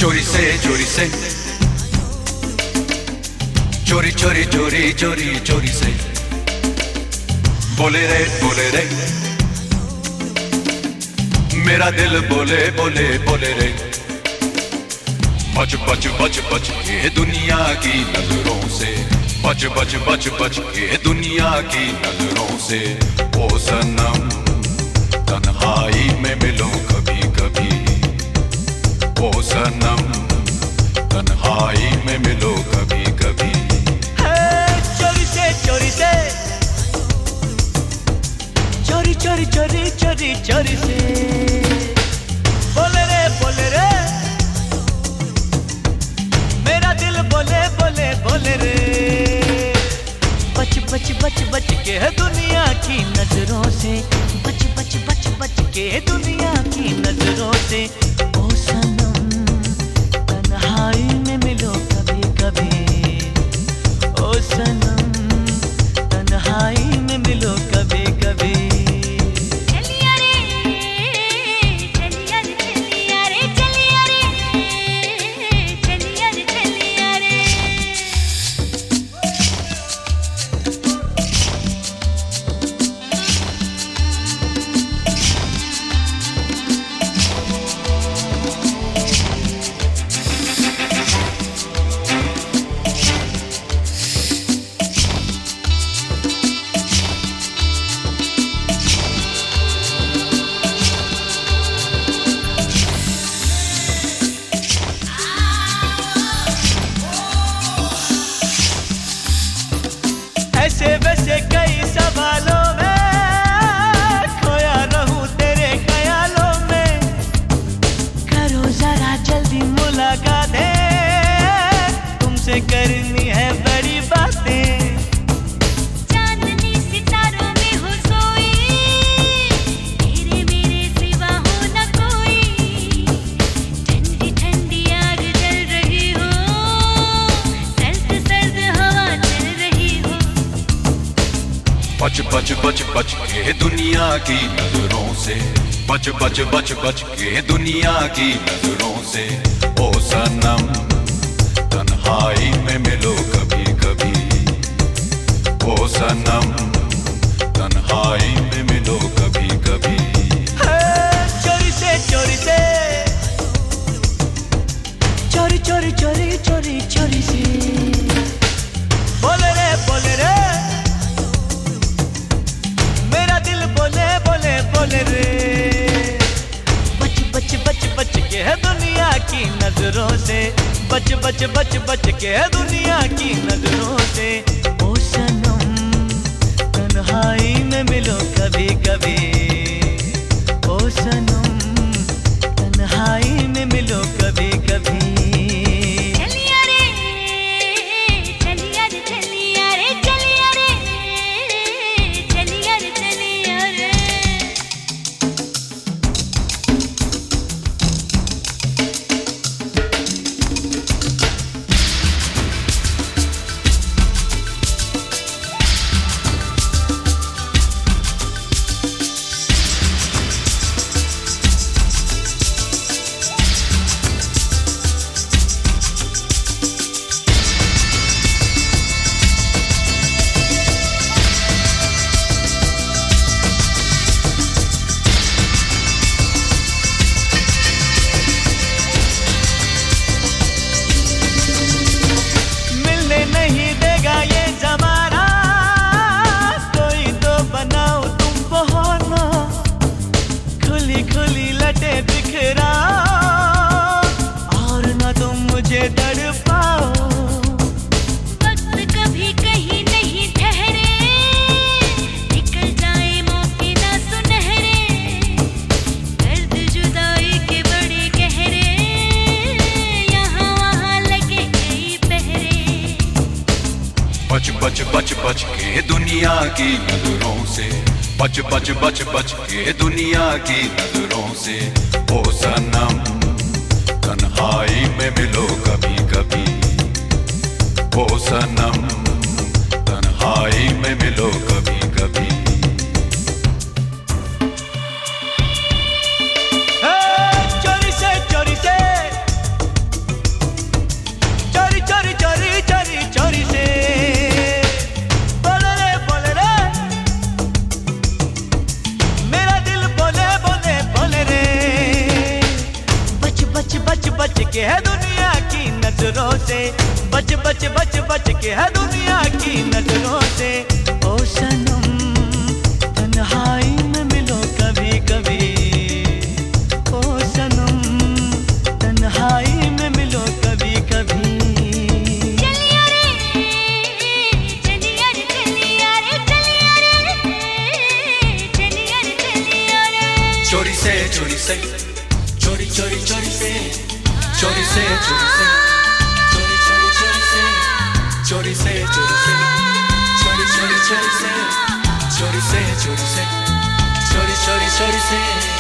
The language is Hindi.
चोरी से चोरी चोरी चोरी चोरी चोरी से बोले रे मेरा दिल बोले बोले बोले रे बच बच बच बच के दुनिया की नजरों से बच बच बच बच के दुनिया की नजरों से ओ सनम तन्हाई में मिलो कभी कभी ओ सनम तन्हाई में मिलो कभी कभी चोरी से चोरी से चोरी चोरी चोरी चोरी चोरी से बोले रे मेरा दिल बोले बोले बोले रे बच बच बच बच के दुनिया की नजरों से बच बच बच बच के दुनिया की नजरों से ओ सनम तन्हाई में मिलो कभी कभी ओ सनम तन्हाई में मिलो कभी कभी ऐसे वैसे कई सवालों में खोया रहूं तेरे ख्यालों में करो जरा जल्दी मुलाकात तुमसे करनी है बड़ी बातें चांदनी सितारों में हो सोई तेरे मेरे सिवा हो न कोई ठंडी ठंडी आग जल रही हो सर्द सर्द हवा चल रही हो बच बच बच बच के दुनिया की नजरों से बच बच बच बच के दुनिया की नजरों से ओ सनम तन्हाई में मिलो कभी कभी ओ सनम तन्हाई में मिलो कभी कभी चोरी से चोरी से चोरी चोरी चोरी चोरी चोरी से बोले रे मेरा दिल बोले बोले बोले रे बच बच बच बच के है दुनिया की नजरों से बच बच बच बच के है दुनिया की नजरों से ओ सनम तन्हाई में मिलो कभी कभी ओ सनम तन्हाई में मिलो कभी कभी बच बच बच बच के दुनिया की नजरों से बच बच बच बच के दुनिया की नजरों से ओ सनम तन्हाई में मिलो कभी कभी ओ सनम तन्हाई में मिलो कभी कभी चोरी से बच के है दुनिया की नजरों से, बच बच बच बच के है दुनिया की नजरों से। ओ सनम तन्हाई में मिलो कभी कभी, ओ सनम तन्हाई में मिलो कभी कभी। चलिया रे चलिया रे चलिया रे चलिया रे चलिया रे चलिया रे। चोरी से चोरी से चोरी चोरी चोरी से चोरी से चोरी से चोरी चोरी चोरी से चोरी से चोरी से चोरी चोरी चोरी से चोरी से चोरी से चोरी चोरी चोरी से